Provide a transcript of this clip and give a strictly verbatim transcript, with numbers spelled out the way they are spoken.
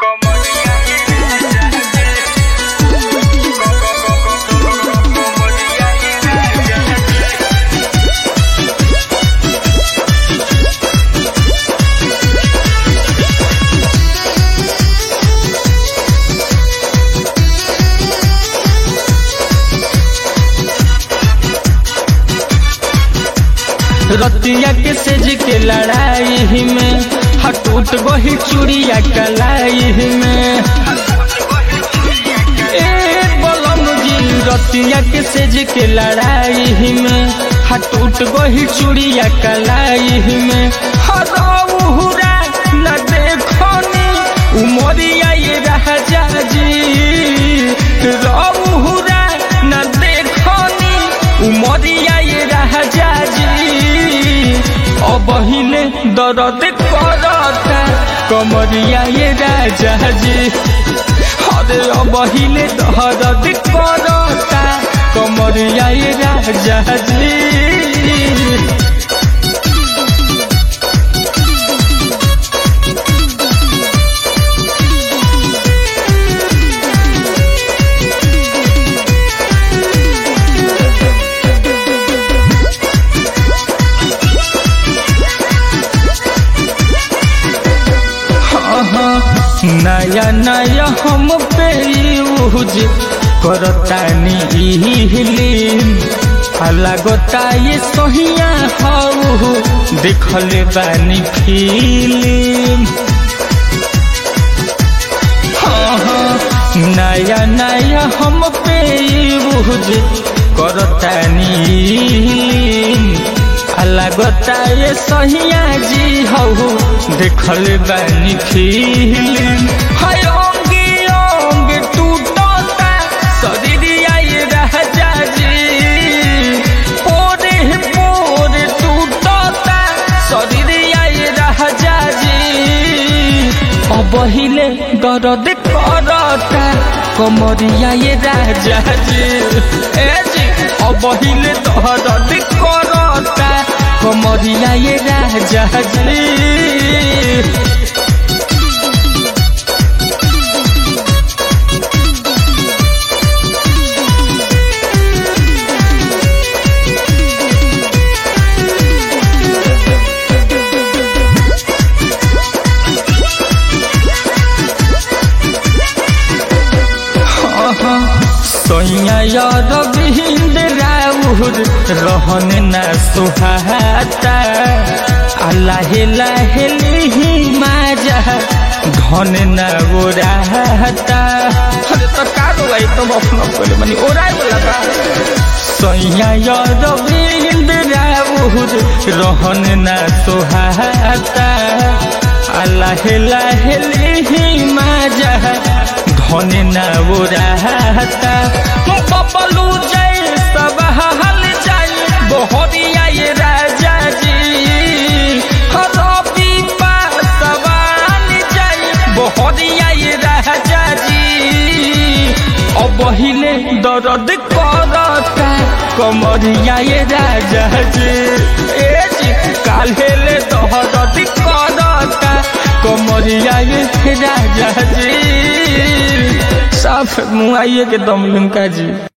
रतिया के सेज के लड़ाई में हटूट गही चूड़िया कलाई में। ए बलम जी रतिया के सेज के लड़ाई में हटूट गही चूड़िया कलाई में। हरौरा न देखनी उमरिया ये राजा जी, रौरा न देखनी उमरिया ये राजा जी। अबहिले दर्द करता कमरिया ये राजा जी, अरे अबहिले दर्द करता कमरिया ये राजा जी। नया नया हम पे यूज करतानी लगता ये सहिया हाउ देखले बानी फिल्म। हाँ हाँ नया नया हम पे यूज करतानी लगता ये सहिया जी हऊ देखल बानी फिल्म। हाय अंगे अंगे टूटता शरीरिया ये राजा जी, पोरे पोरे टूटता शरीरिया ये राजा जी। अबहिले दर्द करता कमरिया ये राजा जी, ए जी अबहिले दर्द करता कमरिया ये राजा जी। सोया याद बिंद राउर रहन न सुहाता, लाहे लाहे लिही माजा धन न ओराता। अरे तो का भाई तुम अपना बोले मनी ओराय बोला बा। सोया याद बिंद राउर रहन न सुहाता, लाहे लाहे लिही माजा धन न ओराता। बबलू जय सब हल जाय बहरिया ये राजा जी, रवि पासवान जाय बहरिया ये राजा जी। अबहिले दर्द करता कमरिया ये राजा जी, ए जी काल्हेले दर्द करता कमरिया ये राजा जी। साफ मुआइए के दम लुंका जी।